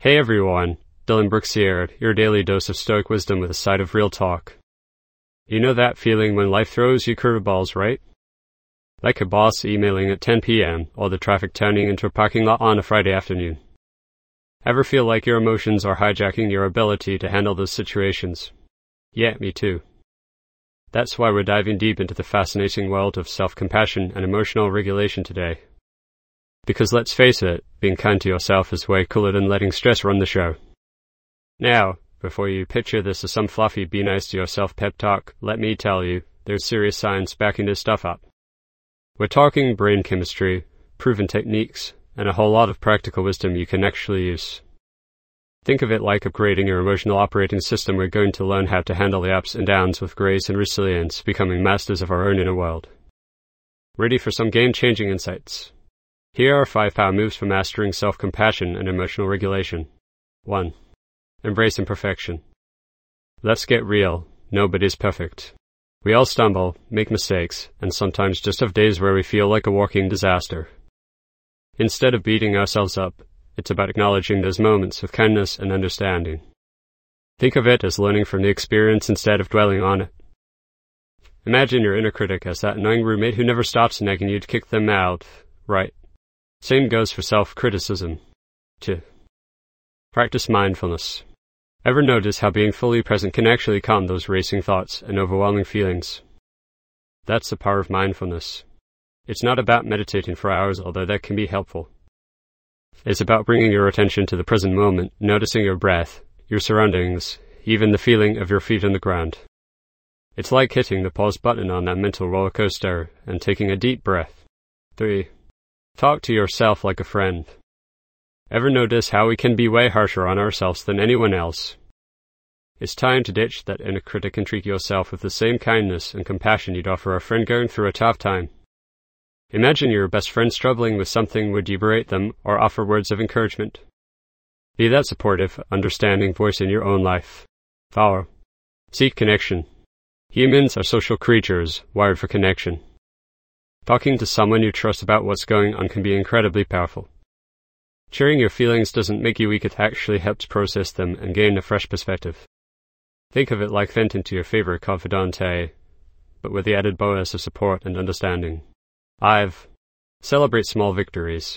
Hey everyone, Dylan Brooks here, your daily dose of stoic wisdom with a side of real talk. You know that feeling when life throws you curveballs, right? Like a boss emailing at 10 p.m. or the traffic turning into a parking lot on a Friday afternoon. Ever feel like your emotions are hijacking your ability to handle those situations? Yeah, me too. That's why we're diving deep into the fascinating world of self-compassion and emotional regulation today. Because let's face it, being kind to yourself is way cooler than letting stress run the show. Now, before you picture this as some fluffy be nice to yourself pep talk, let me tell you, there's serious science backing this stuff up. We're talking brain chemistry, proven techniques, and a whole lot of practical wisdom you can actually use. Think of it like upgrading your emotional operating system. We're going to learn how to handle the ups and downs with grace and resilience, becoming masters of our own inner world. Ready for some game-changing insights? Here are 5 power moves for mastering self-compassion and emotional regulation. 1. Embrace imperfection. Let's get real. Nobody's perfect. We all stumble, make mistakes, and sometimes just have days where we feel like a walking disaster. Instead of beating ourselves up, it's about acknowledging those moments with kindness and understanding. Think of it as learning from the experience instead of dwelling on it. Imagine your inner critic as that annoying roommate who never stops nagging you to kick them out. Right. Same goes for self-criticism. 2. Practice mindfulness. Ever notice how being fully present can actually calm those racing thoughts and overwhelming feelings? That's the power of mindfulness. It's not about meditating for hours, although that can be helpful. It's about bringing your attention to the present moment, noticing your breath, your surroundings, even the feeling of your feet on the ground. It's like hitting the pause button on that mental roller coaster and taking a deep breath. 3. Talk to yourself like a friend. Ever notice how we can be way harsher on ourselves than anyone else? It's time to ditch that inner critic and treat yourself with the same kindness and compassion you'd offer a friend going through a tough time. Imagine your best friend struggling with something. Would you berate them or offer words of encouragement? Be that supportive, understanding voice in your own life. 4. Seek connection. Humans are social creatures, wired for connection. Talking to someone you trust about what's going on can be incredibly powerful. Sharing your feelings doesn't make you weak, it actually helps process them and gain a fresh perspective. Think of it like venting to your favorite confidante, but with the added bonus of support and understanding. 5. Celebrate small victories.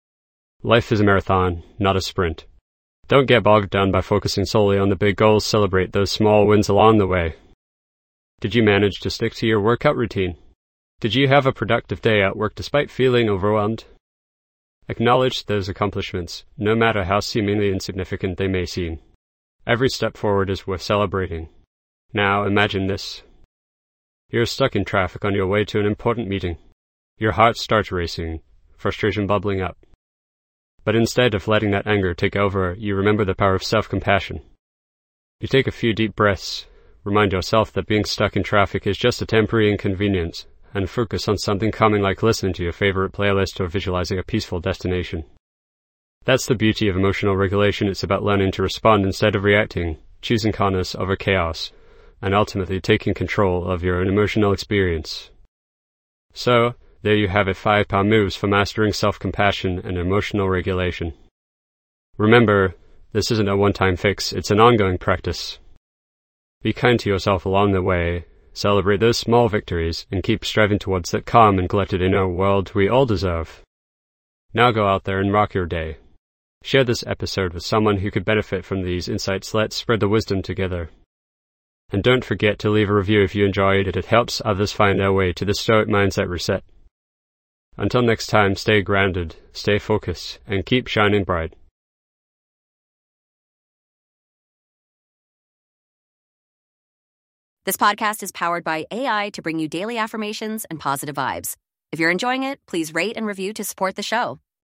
Life is a marathon, not a sprint. Don't get bogged down by focusing solely on the big goals. Celebrate those small wins along the way. Did you manage to stick to your workout routine? Did you have a productive day at work despite feeling overwhelmed? Acknowledge those accomplishments, no matter how seemingly insignificant they may seem. Every step forward is worth celebrating. Now imagine this. You're stuck in traffic on your way to an important meeting. Your heart starts racing, frustration bubbling up. But instead of letting that anger take over, you remember the power of self-compassion. You take a few deep breaths, remind yourself that being stuck in traffic is just a temporary inconvenience, and focus on something calming like listening to your favorite playlist or visualizing a peaceful destination. That's the beauty of emotional regulation. It's about learning to respond instead of reacting, choosing calmness over chaos, and ultimately taking control of your own emotional experience. So, there you have it, 5 power moves for mastering self-compassion and emotional regulation. Remember, this isn't a one-time fix, it's an ongoing practice. Be kind to yourself along the way, celebrate those small victories, and keep striving towards that calm and collected inner world we all deserve. Now go out there and rock your day. Share this episode with someone who could benefit from these insights. Let's spread the wisdom together. And don't forget to leave a review if you enjoyed it. It helps others find their way to the Stoic Mindset Reset. Until next time, stay grounded, stay focused, and keep shining bright. This podcast is powered by AI to bring you daily affirmations and positive vibes. If you're enjoying it, please rate and review to support the show.